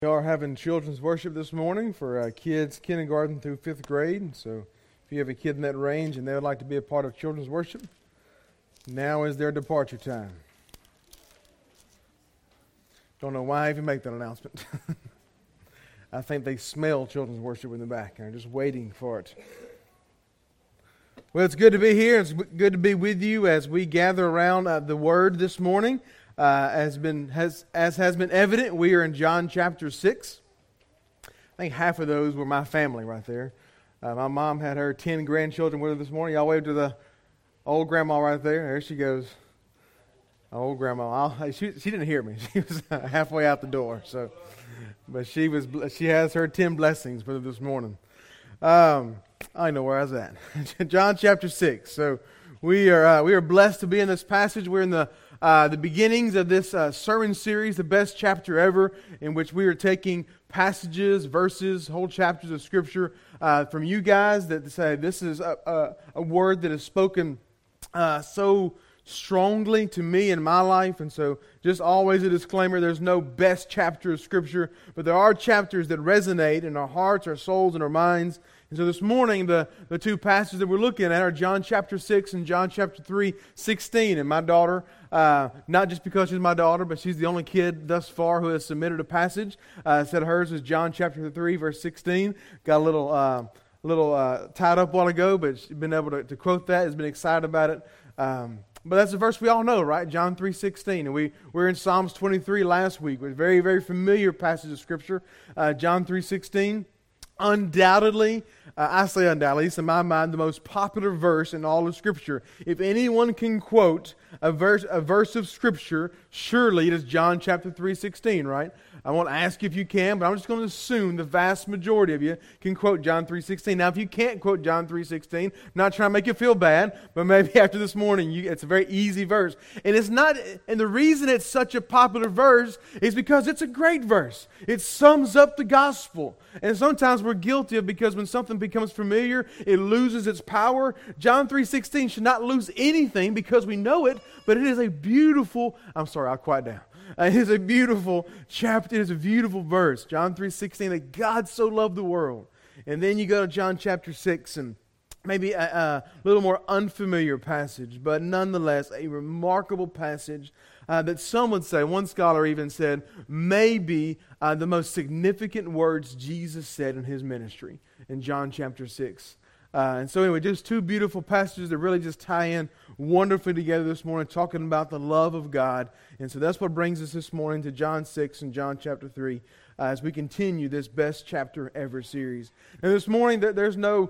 We are having children's worship this morning for kids kindergarten through 5th grade. So if you have a kid in that range and they would like to be a part of children's worship, now is their departure time. Don't know why I even make that announcement. I think they smell children's worship in the back and are just waiting for it. Well, it's good to be here. It's good to be with you as we gather around the Word this morning. As has been evident, we are in John chapter 6. I think half of those were my family right there. My mom had her 10 grandchildren with her this morning. Y'all wave to the old grandma right there. There she goes. Old grandma. She didn't hear me. She was halfway out the door. But she has her 10 blessings with her this morning. I know where I was at. John chapter 6. So we are blessed to be in this passage. We're in the beginnings of this sermon series, the best chapter ever, in which we are taking passages, verses, whole chapters of Scripture from you guys that say this is a word that is spoken so strongly to me in my life. And so just always a disclaimer, there's no best chapter of Scripture, but there are chapters that resonate in our hearts, our souls, and our minds. And so this morning, the two passages that we're looking at are John chapter 6 and John chapter 3:16. And my daughter, not just because she's my daughter, but she's the only kid thus far who has submitted a passage, said hers is John chapter 3, verse 16. Got a little tied up a while ago, but she's been able to quote that, has been excited about it. But that's a verse we all know, right? John 3:16. And we were in Psalms 23 last week with a very, very familiar passage of Scripture. John 3:16. Undoubtedly, I say undoubtedly, it's in my mind the most popular verse in all of Scripture. If anyone can quote a verse of Scripture, surely it is John chapter 3:16, right? I won't ask you if you can, but I'm just going to assume the vast majority of you can quote John 3:16. Now, if you can't quote John 3:16, I'm not trying to make you feel bad, but maybe after this morning, it's a very easy verse. And the reason it's such a popular verse is because it's a great verse. It sums up the gospel. And sometimes we're guilty of, because when something becomes familiar, it loses its power. John 3:16 should not lose anything because we know it, but it is a beautiful, I'm sorry, I'll quiet down. It is a beautiful chapter. It is a beautiful verse. John 3:16, that God so loved the world. And then you go to John chapter 6 and maybe a little more unfamiliar passage, but nonetheless a remarkable passage that some would say, one scholar even said, maybe the most significant words Jesus said in His ministry in John chapter 6. And so anyway, just two beautiful passages that really just tie in wonderfully together this morning, talking about the love of God. And so that's what brings us this morning to John 6 and John chapter 3 as we continue this best chapter ever series. And this morning, there's no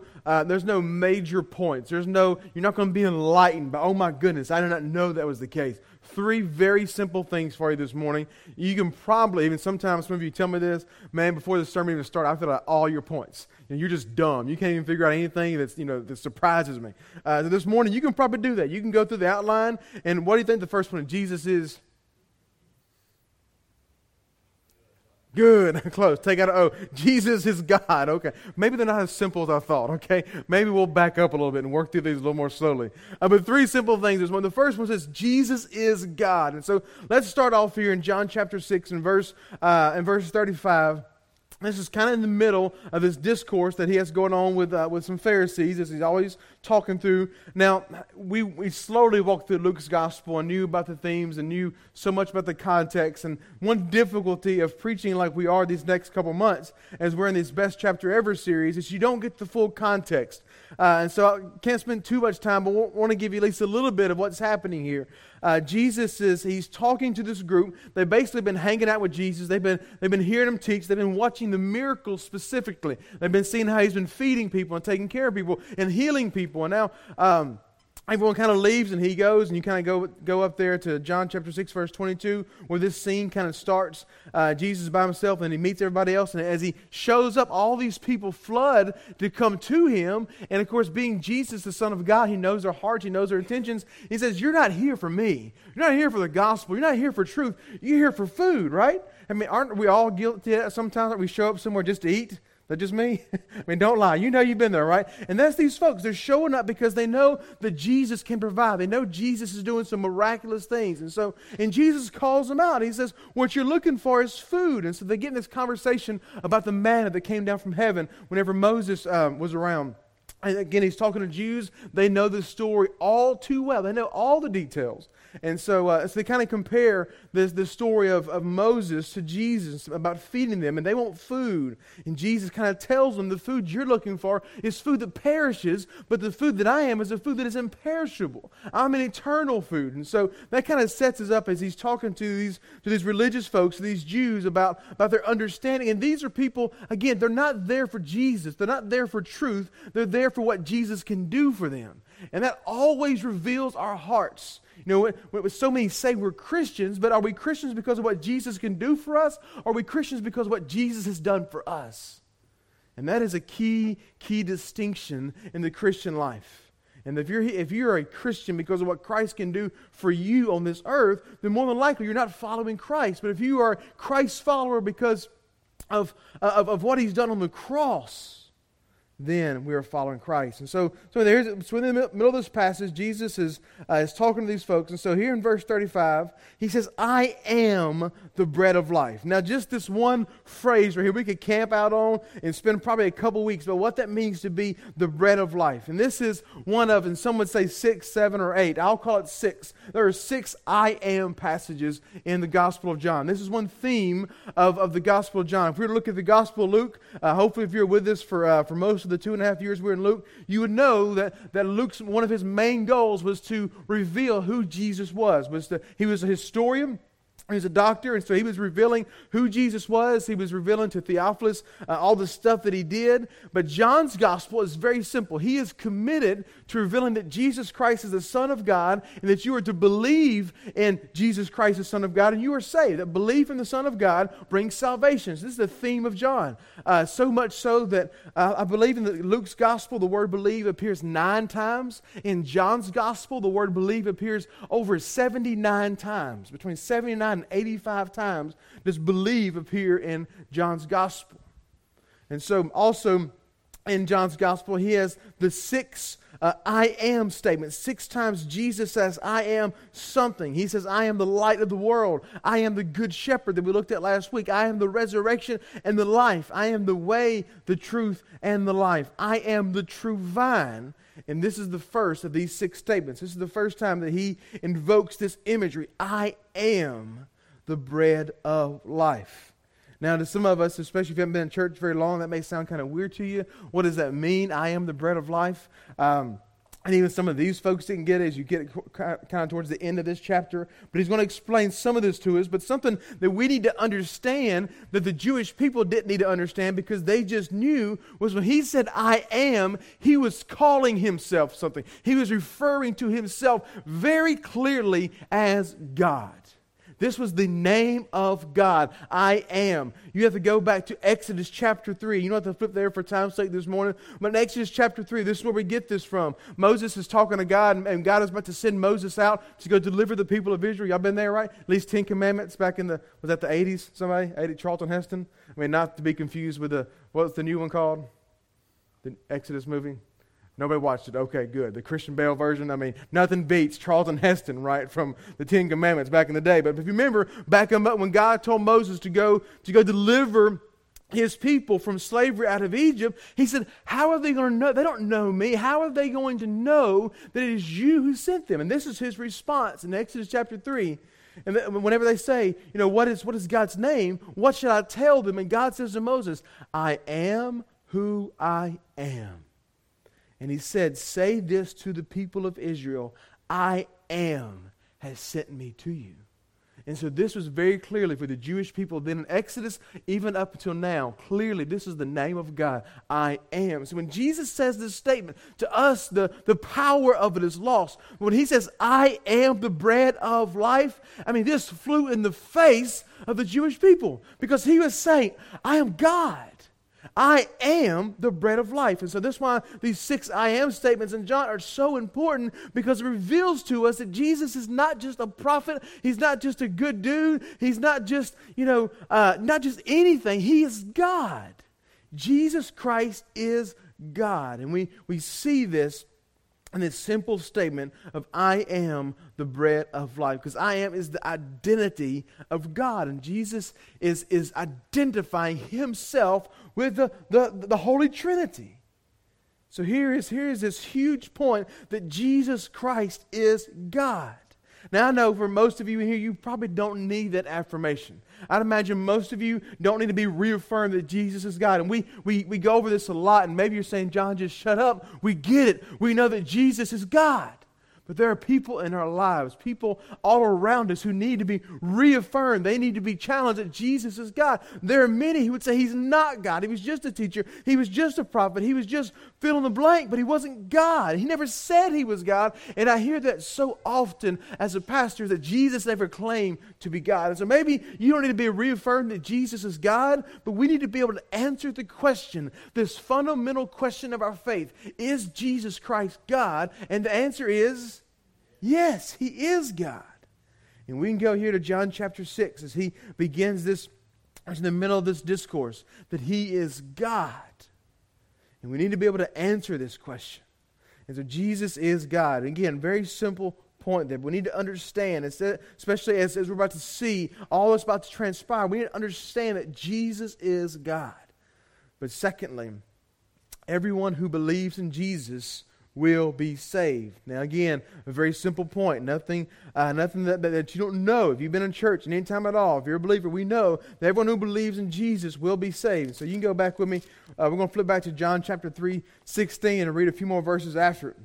major points. You're not going to be enlightened by, oh my goodness, I did not know that was the case. Three very simple things for you this morning. You can probably, even sometimes some of you tell me this, man, before the sermon even started, I filled out all your points. You're just dumb. You can't even figure out anything that surprises me. So this morning, you can probably do that. You can go through the outline, and what do you think the first one? Jesus is good. Close. Take out an O. Jesus is God. Okay. Maybe they're not as simple as I thought. Okay. Maybe we'll back up a little bit and work through these a little more slowly. But three simple things. The first one says Jesus is God. And so let's start off here in John chapter 6 and verse 35. This is kind of in the middle of this discourse that he has going on with some Pharisees, as he's always talking through. Now, we slowly walked through Luke's gospel and knew about the themes and knew so much about the context. And one difficulty of preaching like we are these next couple months, as we're in this Best Chapter Ever series, is you don't get the full context. And so I can't spend too much time, but want to give you at least a little bit of what's happening here. He's talking to this group. They've basically been hanging out with Jesus. They've been hearing him teach. They've been watching the miracles specifically. They've been seeing how he's been feeding people and taking care of people and healing people. And now everyone kind of leaves and he goes, and you kind of go up there to John chapter 6 verse 22 where this scene kind of starts. Jesus is by himself and he meets everybody else, and as he shows up, all these people flood to come to him. And of course, being Jesus, the Son of God, he knows their hearts, he knows their intentions. He says, you're not here for me. You're not here for the gospel. You're not here for truth. You're here for food, right? I mean, aren't we all guilty sometimes that we show up somewhere just to eat? that just me? I mean, don't lie. You know you've been there, right? And that's these folks. They're showing up because they know that Jesus can provide. They know Jesus is doing some miraculous things. And Jesus calls them out. He says, what you're looking for is food. And so they get in this conversation about the manna that came down from heaven whenever Moses was around. And again, he's talking to Jews. They know the story all too well. They know all the details. And so they kind of compare the story of Moses to Jesus about feeding them, and they want food. And Jesus kind of tells them the food you're looking for is food that perishes, but the food that I am is a food that is imperishable. I'm an eternal food. And so that kind of sets us up as he's talking to these religious folks, these Jews, about their understanding. And these are people, again, they're not there for Jesus. They're not there for truth. They're there for what Jesus can do for them. And that always reveals our hearts. You know, when so many say we're Christians, but are we Christians because of what Jesus can do for us? Or are we Christians because of what Jesus has done for us? And that is a key distinction in the Christian life. And if you're a Christian because of what Christ can do for you on this earth, then more than likely you're not following Christ. But if you are Christ's follower because of what He's done on the cross, then we are following Christ. And so in the middle of this passage, Jesus is talking to these folks. And so here in verse 35, He says, I am the bread of life. Now, just this one phrase right here, we could camp out on and spend probably a couple weeks about what that means to be the bread of life. And this is one of, and some would say 6, 7, or 8. I'll call it 6. There are 6 I am passages in the Gospel of John. This is one theme of the Gospel of John. If we were to look at the Gospel of Luke, hopefully if you're with us for most of the 2.5 years we're in Luke, you would know that Luke's one of his main goals was to reveal who Jesus was. He was a historian. He was a doctor, and so he was revealing who Jesus was. He was revealing to Theophilus all the stuff that he did. But John's gospel is very simple. He is committed to revealing that Jesus Christ is the Son of God, and that you are to believe in Jesus Christ, the Son of God, and you are saved. That belief in the Son of God brings salvation. So this is the theme of John. So much so that I believe in Luke's gospel, the word believe appears 9 times. In John's gospel, the word believe appears over 79 times. Between 79 and 85 times does believe appear in John's gospel. And so also in John's gospel, he has the 6 I am statements. 6 times Jesus says, I am something. He says, I am the light of the world. I am the good shepherd that we looked at last week. I am the resurrection and the life. I am the way, the truth, and the life. I am the true vine. And this is the first of these 6 statements. This is the first time that he invokes this imagery. I am the bread of life. Now, to some of us, especially if you haven't been in church very long, that may sound kind of weird to you. What does that mean? I am the bread of life. And even some of these folks didn't get it as you get kind of towards the end of this chapter. But he's going to explain some of this to us. But something that we need to understand that the Jewish people didn't need to understand because they just knew was when he said, I am, he was calling himself something. He was referring to himself very clearly as God. This was the name of God. I am. You have to go back to Exodus chapter 3. You don't have to flip there for time's sake this morning. But in Exodus chapter 3, this is where we get this from. Moses is talking to God, and God is about to send Moses out to go deliver the people of Israel. Y'all been there, right? At least 10 Commandments back in was that the 80s? Somebody? Charlton Heston? I mean, not to be confused with what's the new one called? The Exodus movie? Nobody watched it. Okay, good. The Christian Bale version, I mean, nothing beats Charlton Heston, right, from the 10 Commandments back in the day. But if you remember, back when God told Moses to go deliver his people from slavery out of Egypt, he said, how are they going to know? They don't know me. How are they going to know that it is you who sent them? And this is his response in Exodus chapter 3. And whenever they say, what is God's name? What should I tell them? And God says to Moses, I am who I am. And he said, say this to the people of Israel, I am has sent me to you. And so this was very clearly for the Jewish people then in Exodus, even up until now, clearly this is the name of God, I am. So when Jesus says this statement, to us the power of it is lost. When he says, I am the bread of life, I mean this flew in the face of the Jewish people because he was saying, I am God. I am the bread of life. And so that's why these 6 I am statements in John are so important because it reveals to us that Jesus is not just a prophet. He's not just a good dude. He's not just, not just anything. He is God. Jesus Christ is God. And we see this in this simple statement of I am the bread of life. Because I am is the identity of God. And Jesus is identifying himself with the Holy Trinity. So here is this huge point that Jesus Christ is God. Now, I know for most of you here, you probably don't need that affirmation. I'd imagine most of you don't need to be reaffirmed that Jesus is God. And we go over this a lot, and maybe you're saying, John, just shut up. We get it. We know that Jesus is God. But there are people in our lives, people all around us who need to be reaffirmed. They need to be challenged that Jesus is God. There are many who would say he's not God. He was just a teacher. He was just a prophet. He was just fill in the blank, but he wasn't God. He never said he was God. And I hear that so often as a pastor that Jesus never claimed to be God. And so maybe you don't need to be reaffirmed that Jesus is God, but we need to be able to answer the question, this fundamental question of our faith. Is Jesus Christ God? And the answer is yes, he is God. And we can go here to John chapter 6 as he begins this, in the middle of this discourse, that he is God. And we need to be able to answer this question. And so Jesus is God. And again, very simple point there. We need to understand, especially as we're about to see all that's about to transpire, we need to understand that Jesus is God. But secondly, everyone who believes in Jesus will be saved. Now again, a very simple point. Nothing that you don't know. If you've been in church any time at all, if you're a believer, we know that everyone who believes in Jesus will be saved. So you can go back with me. We're going to flip back to John chapter 3:16 and read a few more verses after it.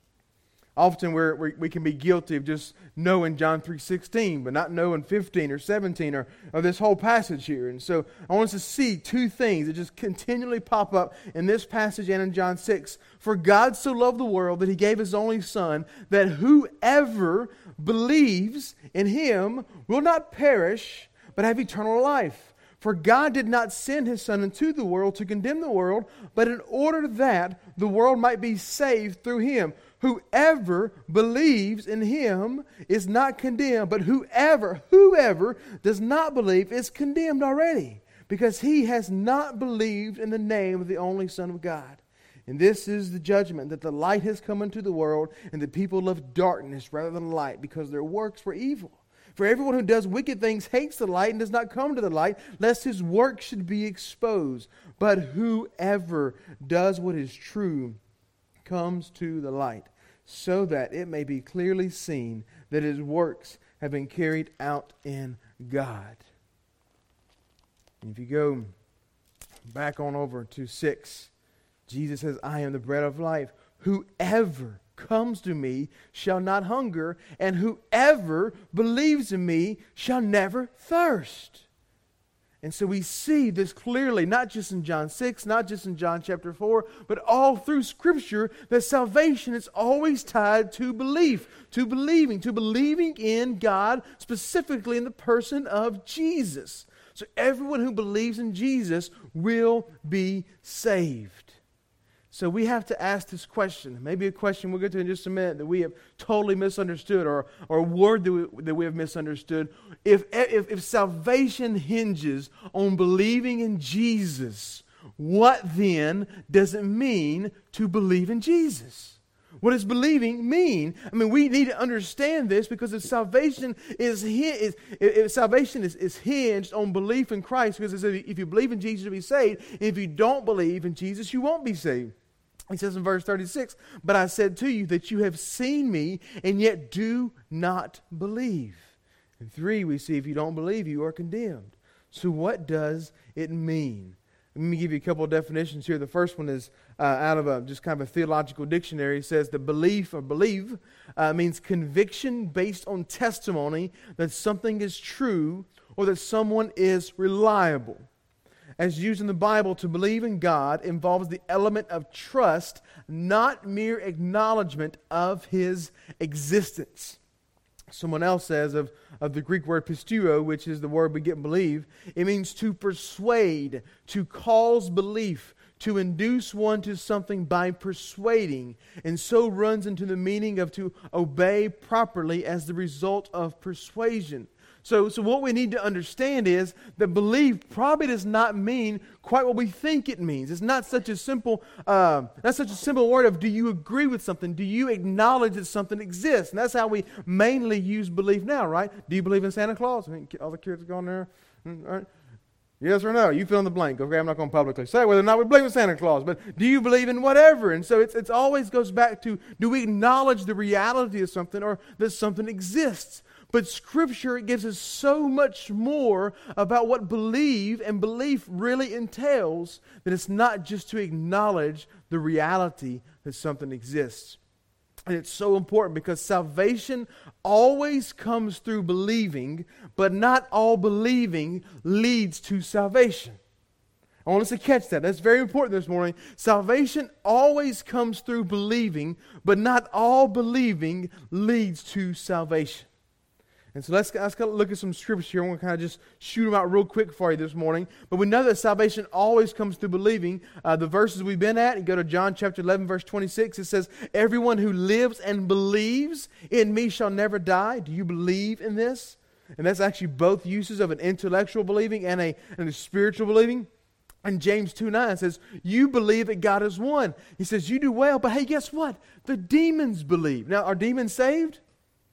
Often we can be guilty of just knowing John 3:16, but not knowing 15 or 17 or this whole passage here. And so I want us to see two things that just continually pop up in this passage and in John 6. For God so loved the world that he gave his only Son, that whoever believes in him will not perish, but have eternal life. For God did not send his Son into the world to condemn the world, but in order that the world might be saved through him. Whoever believes in him is not condemned, but whoever does not believe is condemned already, because he has not believed in the name of the only Son of God. And this is the judgment, that the light has come into the world, and the people love darkness rather than light, because their works were evil. For everyone who does wicked things hates the light and does not come to the light, lest his work should be exposed. But whoever does what is true comes to the light, so that it may be clearly seen that his works have been carried out in God. And if you go back on over to 6, Jesus says, I am the bread of life. Whoever comes to me shall not hunger, and whoever believes in me shall never thirst. And so we see this clearly, not just in John 6, not just in John chapter 4, but all through Scripture, that salvation is always tied to belief, to believing in God, specifically in the person of Jesus. So everyone who believes in Jesus will be saved. So we have to ask this question, maybe a question we'll get to in just a minute, that we have totally misunderstood, or a word that we have misunderstood. If salvation hinges on believing in Jesus, what then does it mean to believe in Jesus? What does believing mean? I mean, we need to understand this, because if salvation is hinged on belief in Christ, because it says if you believe in Jesus, you'll be saved. If you don't believe in Jesus, you won't be saved. He says in verse 36, but I said to you that you have seen me, and yet do not believe. In 3, we see if you don't believe, you are condemned. So what does it mean? Let me give you a couple of definitions here. The first one is out of just kind of a theological dictionary. It says that belief or believe means conviction based on testimony that something is true or that someone is reliable. As used in the Bible, to believe in God involves the element of trust, not mere acknowledgement of his existence. Someone else says of the Greek word pisteuo, which is the word we get in believe, it means to persuade, to cause belief, to induce one to something by persuading, and so runs into the meaning of to obey properly as the result of persuasion. So what we need to understand is that belief probably does not mean quite what we think it means. It's not such a simple word of, do you agree with something? Do you acknowledge that something exists? And that's how we mainly use belief now, right? Do you believe in Santa Claus? I mean, all the kids going there. All right. Yes or no? You fill in the blank. Okay, I'm not going to publicly say whether or not we believe in Santa Claus, but do you believe in whatever? And so it always goes back to, do we acknowledge the reality of something or that something exists? But Scripture gives us so much more about what belief really entails, that it's not just to acknowledge the reality that something exists. And it's so important because salvation always comes through believing, but not all believing leads to salvation. I want us to catch that. That's very important this morning. Salvation always comes through believing, but not all believing leads to salvation. And so let's look at some scriptures here. I'm going to kind of just shoot them out real quick for you this morning. But we know that salvation always comes through believing. The verses we've been at, you go to John chapter 11, verse 26. It says, everyone who lives and believes in me shall never die. Do you believe in this? And that's actually both uses of an intellectual believing and a spiritual believing. And James 2:9 says, you believe that God is one. He says, you do well, but hey, guess what? The demons believe. Now, are demons saved?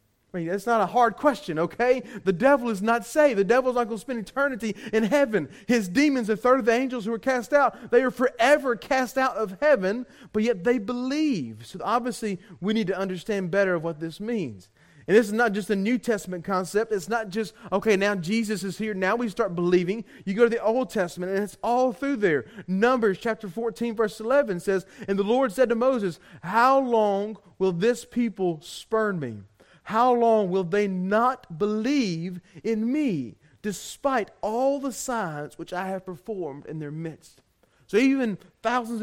I mean, that's not a hard question, okay? The devil is not saved. The devil's not going to spend eternity in heaven. His demons, a third of the angels who are cast out, they are forever cast out of heaven, but yet they believe. So obviously, we need to understand better of what this means. And this is not just a New Testament concept. It's not just, okay, now Jesus is here. Now we start believing. You go to the Old Testament, and it's all through there. Numbers chapter 14, verse 11 says, and the Lord said to Moses, how long will this people spurn me? How long will they not believe in me, despite all the signs which I have performed in their midst? So even thousands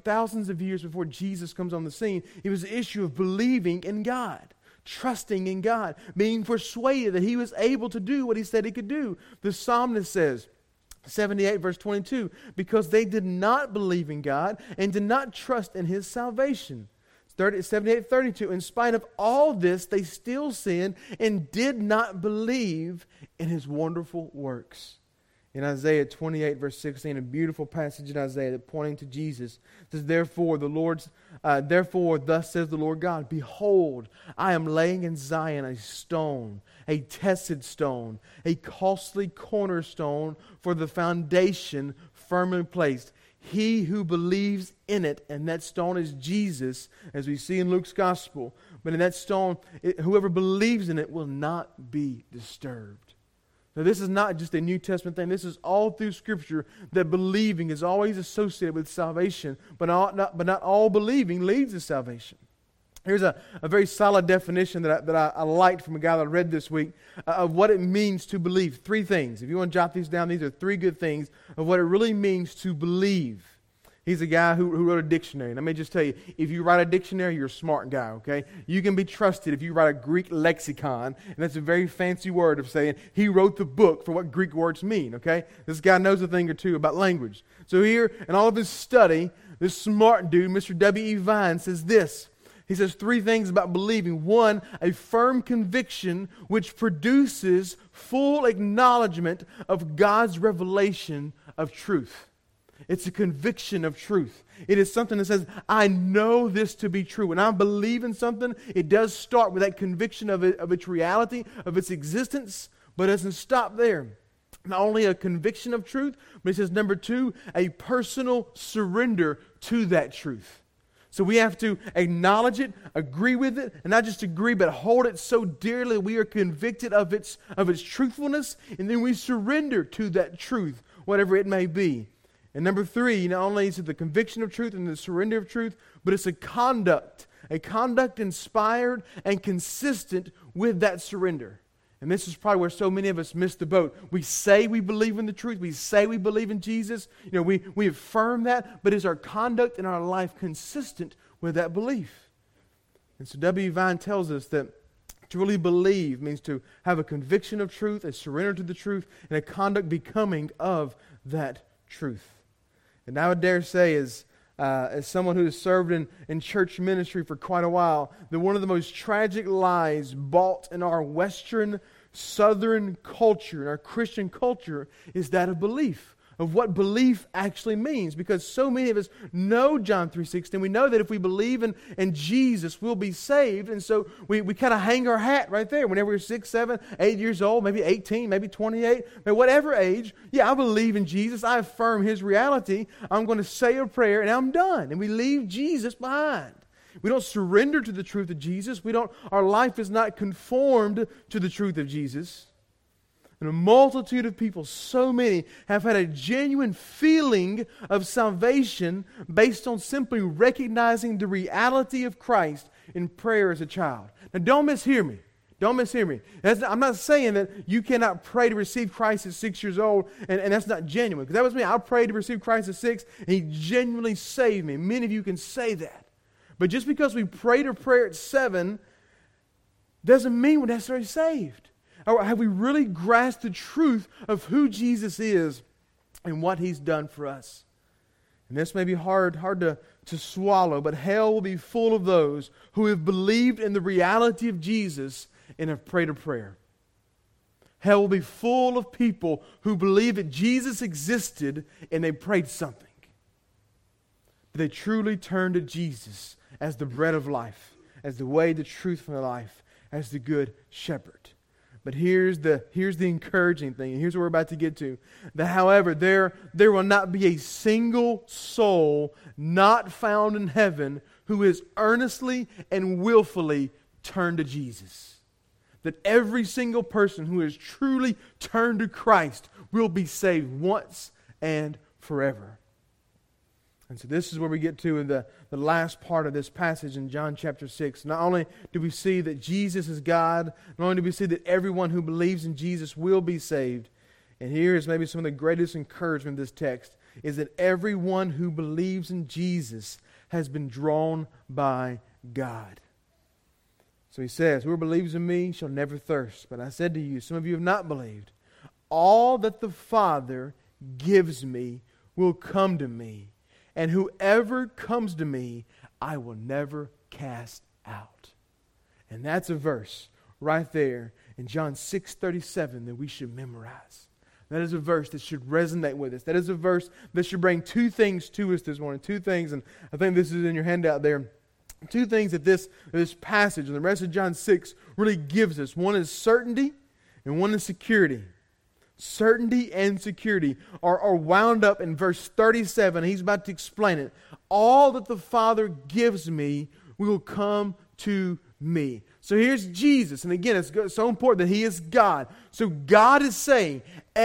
of years before Jesus comes on the scene, it was the issue of believing in God, trusting in God, being persuaded that He was able to do what He said He could do. The psalmist says, 78 verse 22, because they did not believe in God and did not trust in His salvation. 78:32, in spite of all this, they still sinned and did not believe in His wonderful works. In Isaiah 28, verse 16, a beautiful passage in Isaiah that pointing to Jesus, says, therefore, thus says the Lord God, behold, I am laying in Zion a stone, a tested stone, a costly cornerstone for the foundation firmly placed. He who believes in it, and that stone is Jesus, as we see in Luke's gospel. But in that stone, whoever believes in it will not be disturbed. Now, this is not just a New Testament thing. This is all through Scripture that believing is always associated with salvation, but not all believing leads to salvation. Here's a very solid definition that I liked from a guy that I read this week of what it means to believe. 3 things. If you want to jot these down, these are 3 good things of what it really means to believe. He's a guy who wrote a dictionary. And let me just tell you, if you write a dictionary, you're a smart guy, okay? You can be trusted if you write a Greek lexicon, and that's a very fancy word of saying he wrote the book for what Greek words mean, okay? This guy knows a thing or two about language. So here, in all of his study, this smart dude, Mr. W.E. Vine, says this. He says 3 things about believing. 1, a firm conviction which produces full acknowledgement of God's revelation of truth. It's a conviction of truth. It is something that says, I know this to be true. When I believe in something, it does start with that conviction of its reality, of its existence, but it doesn't stop there. Not only a conviction of truth, but it says, number 2, a personal surrender to that truth. So we have to acknowledge it, agree with it, and not just agree, but hold it so dearly we are convicted of its truthfulness, and then we surrender to that truth, whatever it may be. And number 3, not only is it the conviction of truth and the surrender of truth, but it's a conduct inspired and consistent with that surrender. And this is probably where so many of us miss the boat. We say we believe in the truth. We say we believe in Jesus. We affirm that, but is our conduct in our life consistent with that belief? And so W. Vine tells us that to really believe means to have a conviction of truth, a surrender to the truth, and a conduct becoming of that truth. And I would dare say, as someone who has served in church ministry for quite a while, that one of the most tragic lies bought in our Western Southern culture, and our Christian culture, is that of belief, of what belief actually means. Because so many of us know John 3:16. We know that if we believe in Jesus, we'll be saved. And so we kind of hang our hat right there. Whenever we're 6, 7, 8 years old, maybe 18, maybe 28, maybe whatever age, yeah, I believe in Jesus. I affirm His reality. I'm going to say a prayer and I'm done. And we leave Jesus behind. We don't surrender to the truth of Jesus. Our life is not conformed to the truth of Jesus. And a multitude of people, so many, have had a genuine feeling of salvation based on simply recognizing the reality of Christ in prayer as a child. Now, don't mishear me. Don't mishear me. I'm not saying that you cannot pray to receive Christ at 6 years old, and that's not genuine. Because that was me. I prayed to receive Christ at 6, and He genuinely saved me. Many of you can say that. But just because we prayed a prayer at 7 doesn't mean we're necessarily saved. Or have we really grasped the truth of who Jesus is and what He's done for us? And this may be hard to swallow, but hell will be full of those who have believed in the reality of Jesus and have prayed a prayer. Hell will be full of people who believe that Jesus existed and they prayed something. But they truly turned to Jesus as the bread of life, as the way, the truth, and the life, as the good shepherd. But here's the encouraging thing, and here's what we're about to get to. That, however, there will not be a single soul not found in heaven who is earnestly and willfully turned to Jesus. That every single person who is truly turned to Christ will be saved once and forever. And so this is where we get to in the last part of this passage in John chapter 6. Not only do we see that Jesus is God, not only do we see that everyone who believes in Jesus will be saved, and here is maybe some of the greatest encouragement in this text, is that everyone who believes in Jesus has been drawn by God. So He says, "Whoever believes in me shall never thirst. But I said to you, some of you have not believed. All that the Father gives me will come to me. And whoever comes to me, I will never cast out." And that's a verse right there in John 6:37 that we should memorize. That is a verse that should resonate with us. That is a verse that should bring two things to us this morning. Two things, and I think this is in your handout there. Two things that this passage and the rest of John 6 really gives us. One is certainty and one is security. Certainty and security are wound up in verse 37. He's about to explain it. All that the Father gives me will come to me. So here's Jesus. And again, it's so important that He is God. So God is saying,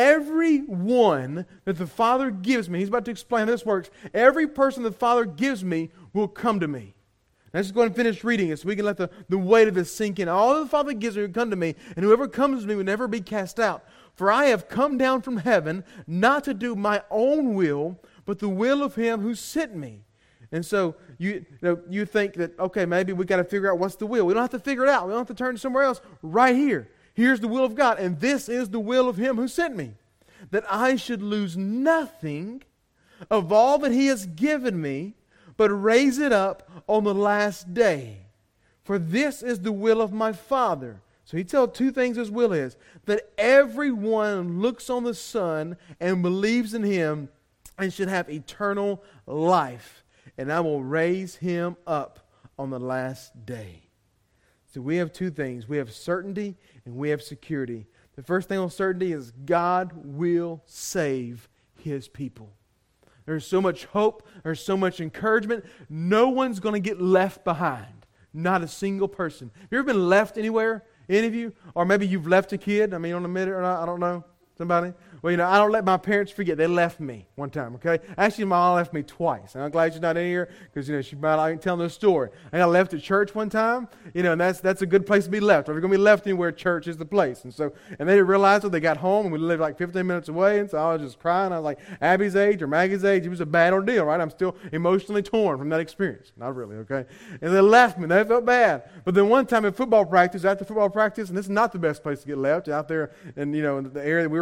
everyone that the Father gives me, He's about to explain how this works, every person the Father gives me will come to me. Let's just go ahead and finish reading it so we can let the weight of this sink in. All that the Father gives me will come to me, and whoever comes to me will never be cast out. For I have come down from heaven not to do my own will, but the will of Him who sent me. And so you think that, okay, maybe we got to figure out what's the will. We don't have to figure it out. We don't have to turn somewhere else. Right here. Here's the will of God. And this is the will of Him who sent me. That I should lose nothing of all that He has given me, but raise it up on the last day. For this is the will of my Father. So He tells two things His will is. That everyone looks on the Son and believes in Him and should have eternal life. And I will raise Him up on the last day. So we have two things. We have certainty and we have security. The first thing on certainty is God will save His people. There's so much hope. There's so much encouragement. No one's going to get left behind. Not a single person. Have you ever been left anywhere? Any of you? Or maybe you've left a kid. I mean, on a minute or not, I don't know. Somebody? Well, I don't let my parents forget. They left me one time, okay? Actually, my mom left me twice. And I'm glad she's not in here because, she might like telling the story. I got left at church one time, and that's a good place to be left. If you're going to be left anywhere, church is the place. And they didn't realize it. They got home, and we lived like 15 minutes away, and so I was just crying. I was like, Abby's age or Maggie's age, it was a bad ordeal, right? I'm still emotionally torn from that experience. Not really, okay? And they left me. They felt bad. But then one time at football practice, after football practice, and this is not the best place to get left, out there in, in the area that we were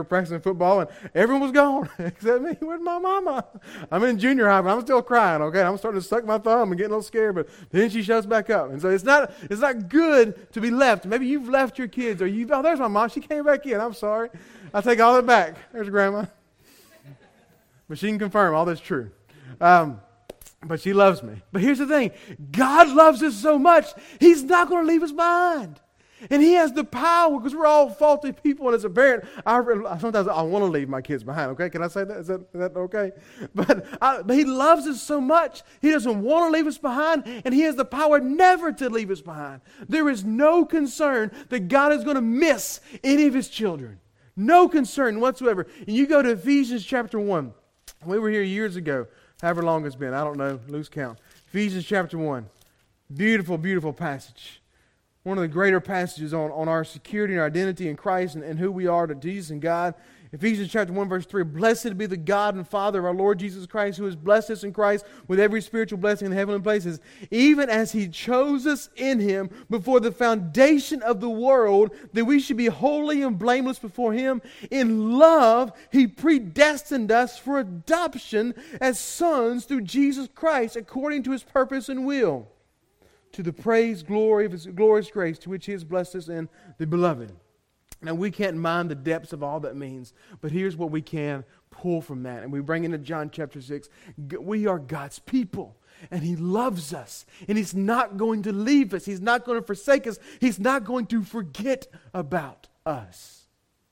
were practicing football, and everyone was gone except me. Where's my mama? I'm in junior high, but I'm still crying, okay? I'm starting to suck my thumb and getting a little scared, but then she shows back up. And so it's not good to be left. Maybe you've left your kids, or oh, there's my mom. She came back in. I'm sorry. I take all that back. There's Grandma. But she can confirm all that's true. But she loves me. But here's the thing. God loves us so much, He's not going to leave us behind. And He has the power, because we're all faulty people. And as a parent, sometimes I want to leave my kids behind. Okay, can I say that? Is that okay? But He loves us so much, He doesn't want to leave us behind. And He has the power never to leave us behind. There is no concern that God is going to miss any of His children. No concern whatsoever. And you go to Ephesians chapter 1. We were here years ago. However long it's been. I don't know. Lose count. Ephesians chapter 1. Beautiful, beautiful passage. One of the greater passages on our security and our identity in Christ and who we are to Jesus and God. Ephesians chapter 1 verse 3. Blessed be the God and Father of our Lord Jesus Christ, who has blessed us in Christ with every spiritual blessing in the heavenly places, even as He chose us in Him before the foundation of the world, that we should be holy and blameless before Him. In love, He predestined us for adoption as sons through Jesus Christ, according to His purpose and will, to the praise, glory of His glorious grace, to which He has blessed us in the Beloved. Now, we can't mind the depths of all that means, but here's what we can pull from that. And we bring into John chapter 6. We are God's people, and He loves us, and He's not going to leave us. He's not going to forsake us. He's not going to forget about us.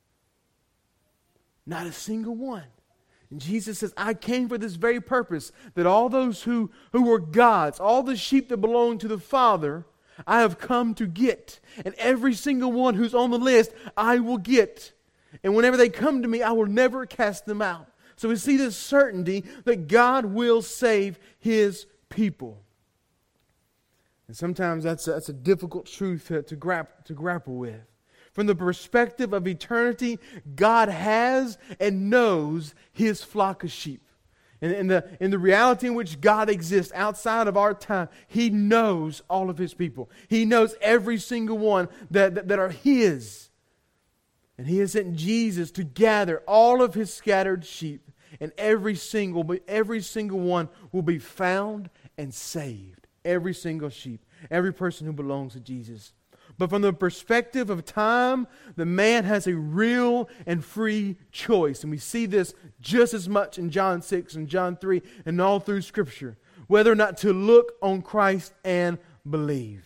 Not a single one. And Jesus says, I came for this very purpose, that all those who were God's, all the sheep that belong to the Father, I have come to get. And every single one who's on the list, I will get. And whenever they come to me, I will never cast them out. So we see this certainty that God will save His people. And sometimes that's a difficult truth to grapple with. From the perspective of eternity, God has and knows His flock of sheep. And in the reality in which God exists outside of our time, He knows all of His people. He knows every single one that are His. And He has sent Jesus to gather all of His scattered sheep. And every single one will be found and saved. Every single sheep. Every person who belongs to Jesus. But from the perspective of time, the man has a real and free choice. And we see this just as much in John 6 and John 3 and all through Scripture. Whether or not to look on Christ and believe.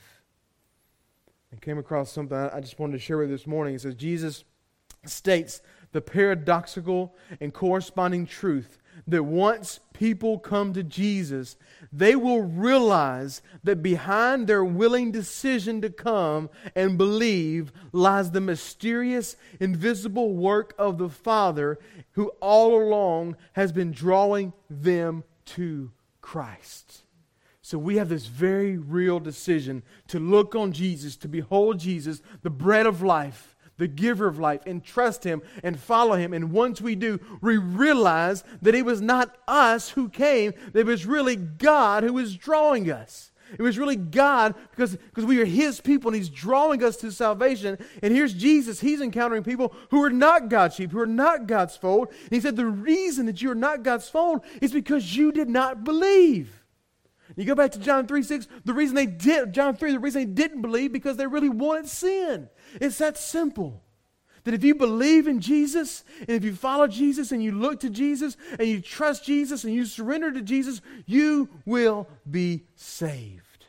I came across something I just wanted to share with you this morning. It says, Jesus states the paradoxical and corresponding truth that once people come to Jesus, they will realize that behind their willing decision to come and believe lies the mysterious, invisible work of the Father, who all along has been drawing them to Christ. So we have this very real decision to look on Jesus, to behold Jesus, the bread of life, the giver of life, and trust Him and follow Him. And once we do, we realize that it was not us who came, that it was really God who was drawing us. It was really God because we are His people and He's drawing us to salvation. And here's Jesus. He's encountering people who are not God's sheep, who are not God's fold. And He said the reason that you are not God's fold is because you did not believe. You go back to John 3:6, the reason they didn't believe because they really wanted sin. It's that simple. That if you believe in Jesus, and if you follow Jesus, and you look to Jesus, and you trust Jesus, and you surrender to Jesus, you will be saved.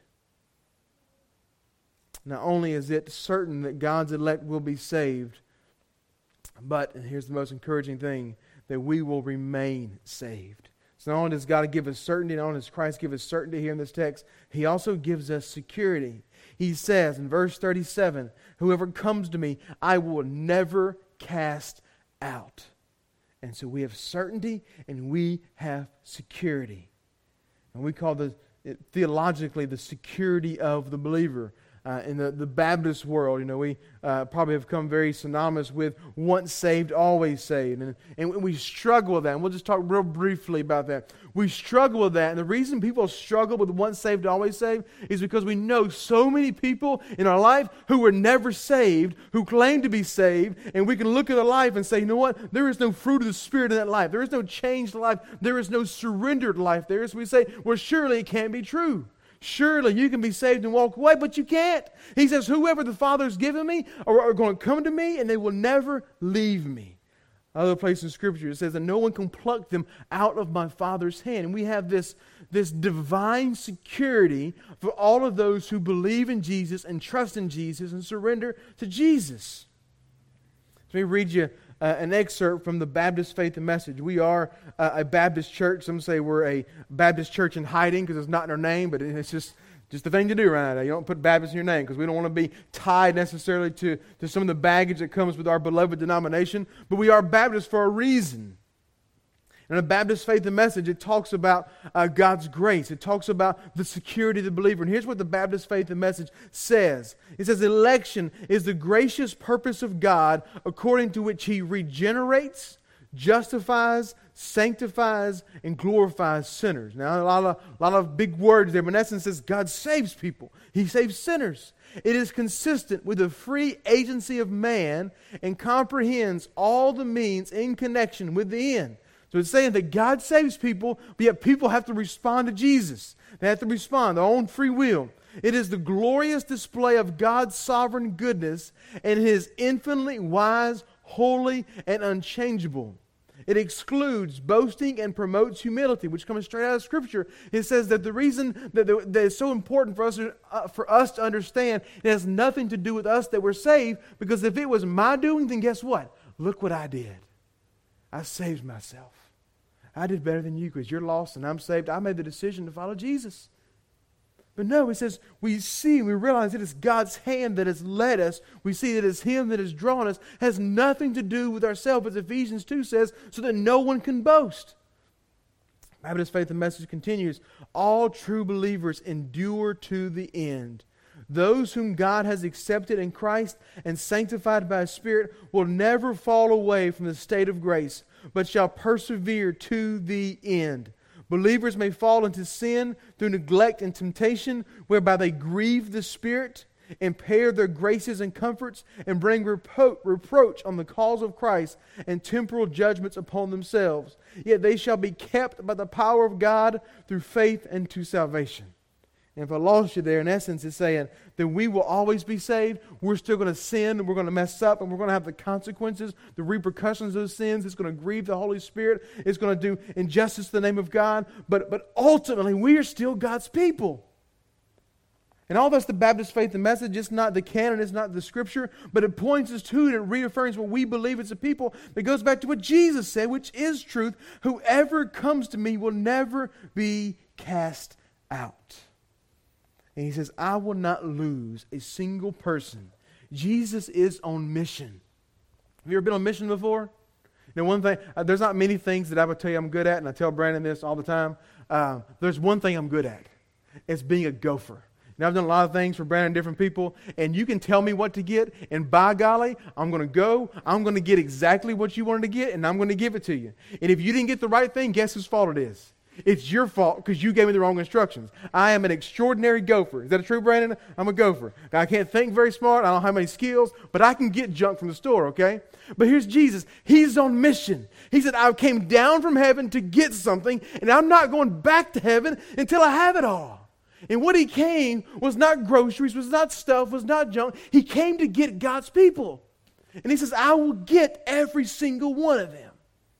Not only is it certain that God's elect will be saved, but, and here's the most encouraging thing, that we will remain saved. So not only does God give us certainty, not only does Christ give us certainty here in this text, He also gives us security. He says in verse 37, whoever comes to me, I will never cast out. And so we have certainty and we have security. And we call theologically the security of the believer. in the Baptist world, we probably have come very synonymous with once saved, always saved. And we struggle with that. And we'll just talk real briefly about that. We struggle with that. And the reason people struggle with once saved, always saved is because we know so many people in our life who were never saved, who claim to be saved. And we can look at their life and say, you know what? There is no fruit of the Spirit in that life. There is no changed life. There is no surrendered life there. So we say, well, surely it can't be true. Surely you can be saved and walk away, but you can't. He says, whoever the Father's given me are going to come to me, and they will never leave me. Other place in Scripture, it says that no one can pluck them out of my Father's hand. And we have this divine security for all of those who believe in Jesus and trust in Jesus and surrender to Jesus. Let me read you an excerpt from the Baptist Faith and Message. We are a Baptist church. Some say we're a Baptist church in hiding because it's not in our name, but it's just the thing to do right now. You don't put Baptist in your name because we don't want to be tied necessarily to some of the baggage that comes with our beloved denomination. But we are Baptists for a reason. In the Baptist Faith and Message, it talks about God's grace. It talks about the security of the believer. And here's what the Baptist Faith and Message says. It says, election is the gracious purpose of God according to which He regenerates, justifies, sanctifies, and glorifies sinners. Now, a lot of big words there, but in essence, it says God saves people. He saves sinners. It is consistent with the free agency of man and comprehends all the means in connection with the end. So it's saying that God saves people, but yet people have to respond to Jesus. They have to respond, their own free will. It is the glorious display of God's sovereign goodness and His infinitely wise, holy, and unchangeable. It excludes boasting and promotes humility, which comes straight out of Scripture. It says that the reason that it's so important for us to understand, it has nothing to do with us that we're saved, because if it was my doing, then guess what? Look what I did. I saved myself. I did better than you because you're lost and I'm saved. I made the decision to follow Jesus. But no, it says we realize it is God's hand that has led us. We see that it's Him that has drawn us. It has nothing to do with ourselves, as Ephesians 2 says, so that no one can boast. Baptist Faith and Message continues, all true believers endure to the end. Those whom God has accepted in Christ and sanctified by His Spirit will never fall away from the state of grace, but shall persevere to the end. Believers may fall into sin through neglect and temptation, whereby they grieve the Spirit, impair their graces and comforts, and bring reproach on the cause of Christ and temporal judgments upon themselves. Yet they shall be kept by the power of God through faith unto salvation. And if I lost you there, in essence, it's saying that we will always be saved. We're still going to sin, and we're going to mess up, and we're going to have the consequences, the repercussions of those sins. It's going to grieve the Holy Spirit. It's going to do injustice to the name of God. But ultimately, we are still God's people. And all that's the Baptist Faith and Message. It's not the canon, it's not the Scripture, but it points us to and it reaffirms what we believe as a people. It goes back to what Jesus said, which is truth. Whoever comes to me will never be cast out. And He says, I will not lose a single person. Jesus is on mission. Have you ever been on mission before? You know, one thing, there's not many things that I would tell you I'm good at, and I tell Brandon this all the time. There's one thing I'm good at. It's being a gopher. Now, I've done a lot of things for Brandon and different people, and you can tell me what to get, and by golly, I'm going to go, I'm going to get exactly what you wanted to get, and I'm going to give it to you. And if you didn't get the right thing, guess whose fault it is? It's your fault because you gave me the wrong instructions. I am an extraordinary gopher. Is that true, Brandon? I'm a gopher. I can't think very smart. I don't have many skills, but I can get junk from the store, okay? But here's Jesus. He's on mission. He said, I came down from heaven to get something, and I'm not going back to heaven until I have it all. And what He came was not groceries, was not stuff, was not junk. He came to get God's people. And He says, I will get every single one of them.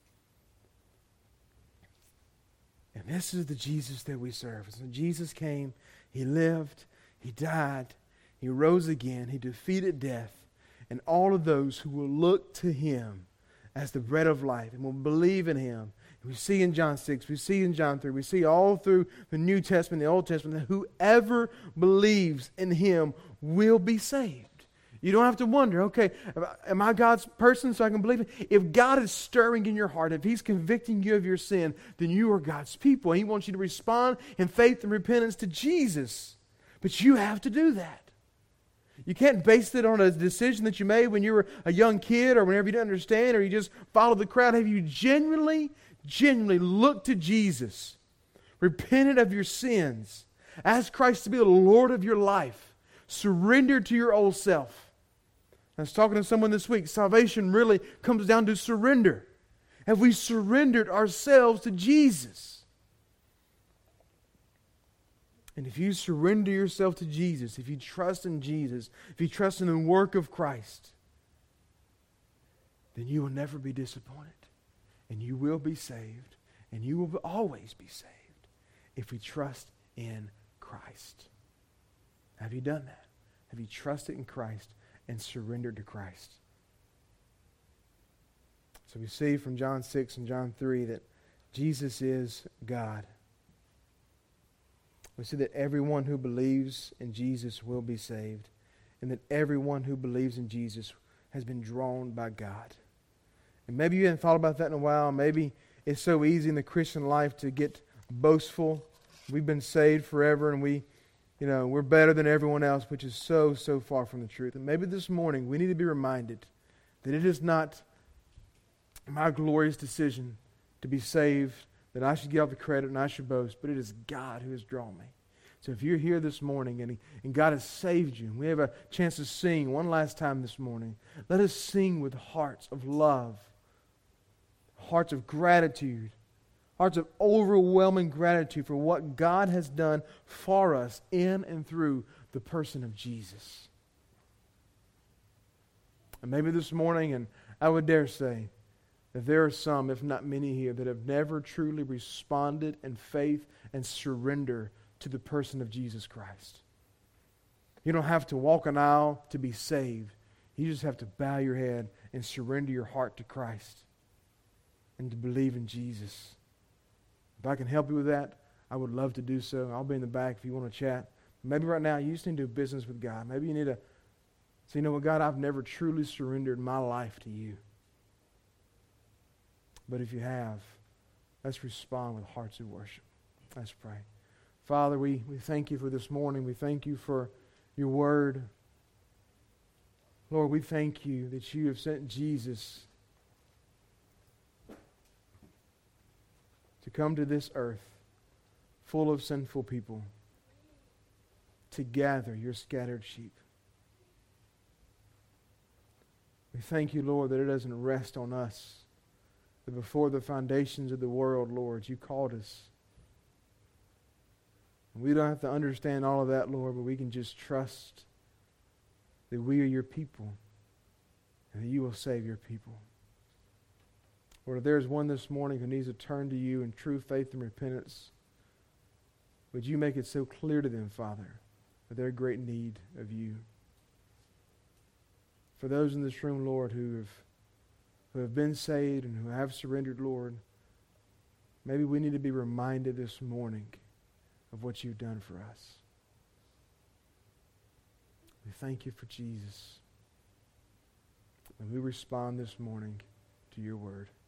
And this is the Jesus that we serve. So Jesus came, He lived, He died, He rose again, He defeated death. And all of those who will look to Him as the bread of life and will believe in Him. We see in John 6, we see in John 3, we see all through the New Testament, the Old Testament, that whoever believes in Him will be saved. You don't have to wonder, okay, am I God's person so I can believe it? If God is stirring in your heart, if He's convicting you of your sin, then you are God's people. He wants you to respond in faith and repentance to Jesus. But you have to do that. You can't base it on a decision that you made when you were a young kid or whenever you didn't understand or you just followed the crowd. Have you genuinely looked to Jesus, repented of your sins, asked Christ to be the Lord of your life, surrendered to your old self? I was talking to someone this week. Salvation really comes down to surrender. Have we surrendered ourselves to Jesus? And if you surrender yourself to Jesus, if you trust in Jesus, if you trust in the work of Christ, then you will never be disappointed. And you will be saved. And you will always be saved if we trust in Christ. Have you done that? Have you trusted in Christ and surrendered to Christ? So we see from John 6 and John 3 that Jesus is God. We see that everyone who believes in Jesus will be saved, and that everyone who believes in Jesus has been drawn by God. And maybe you haven't thought about that in a while. Maybe it's so easy in the Christian life to get boastful. We've been saved forever, and we're better than everyone else, which is so far from the truth. And maybe this morning we need to be reminded that it is not my glorious decision to be saved, that I should get all the credit and I should boast, but it is God who has drawn me. So if you're here this morning and God has saved you, and we have a chance to sing one last time this morning, let us sing with hearts of love, hearts of gratitude, hearts of overwhelming gratitude for what God has done for us in and through the person of Jesus. And maybe this morning, and I would dare say, that there are some, if not many here, that have never truly responded in faith and surrender to the person of Jesus Christ. You don't have to walk an aisle to be saved. You just have to bow your head and surrender your heart to Christ and to believe in Jesus. If I can help you with that, I would love to do so. I'll be in the back if you want to chat. Maybe right now you just need to do business with God. Maybe you need to say, you know what, God, I've never truly surrendered my life to you. But if you have, let's respond with hearts of worship. Let's pray. Father, we thank you for this morning. We thank you for your word. Lord, we thank you that you have sent Jesus to come to this earth full of sinful people to gather your scattered sheep. We thank you, Lord, that it doesn't rest on us. That before the foundations of the world, Lord, you called us. And we don't have to understand all of that, Lord, but we can just trust that we are your people and that you will save your people. Lord, if there's one this morning who needs to turn to you in true faith and repentance, would you make it so clear to them, Father, that they're in great need of you. For those in this room, Lord, who have been saved and who have surrendered, Lord, maybe we need to be reminded this morning of what you've done for us. We thank you for Jesus. And we respond this morning to your word.